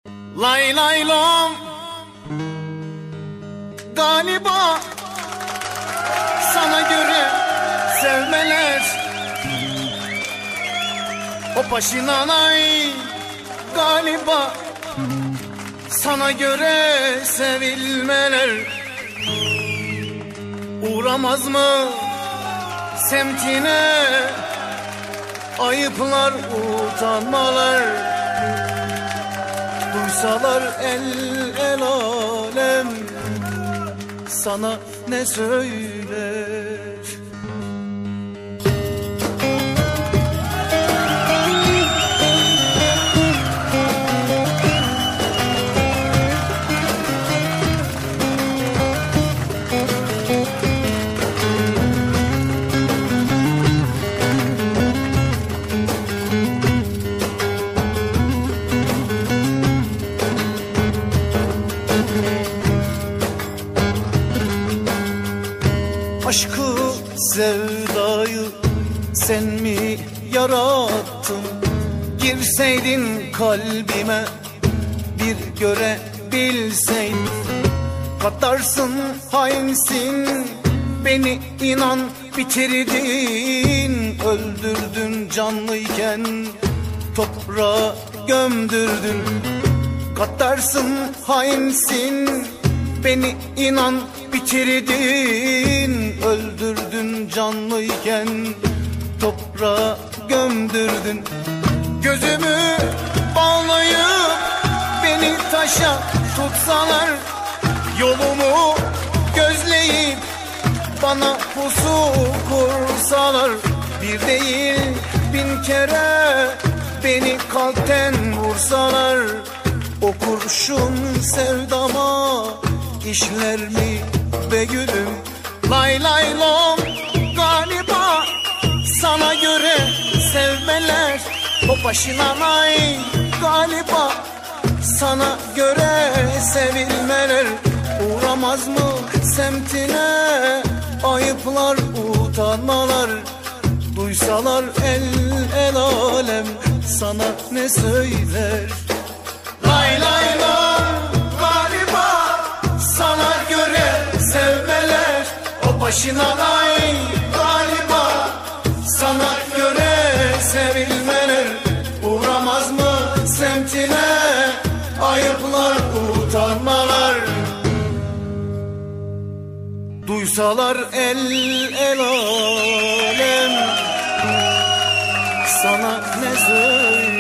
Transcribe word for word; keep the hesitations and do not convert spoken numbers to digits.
Lay lay lom, galiba sana göre sevmeler o başına lay, galiba sana göre sevilmeler. Uğramaz mı semtine ayıplar, utanmalar? Duysalar el el alem sana ne söyler? Aşkı, sevdayı sen mi yarattın? Girseydin kalbime bir görebilseydin. Katarsın, hainsin, beni inan bitirdin. Öldürdün canlıyken toprağa gömdürdün. Katarsın, hainsin, beni inan bitirdin. Öldürdün canlıyken toprağa gömdürdün. Gözümü bağlayıp beni taşa tutsalar, yolumu gözleyip bana pusu kursalar, bir değil bin kere beni kalpten vursalar, o kurşun sevdama işler mi be gülüm? Lay lay lom, galiba sana göre sevmeler o başına lay, galiba sana göre sevilmeler. Uğramaz mı semtine ayıplar, utanmalar? Duysalar el el alem sana ne söyler? Lay lay lom, galiba sana göre sevmeler o başına lay, galiba sana göre sevilmeler. Uğramaz mı semtine ayıplar, utanmalar? Duysalar el el alem sana ne söyler?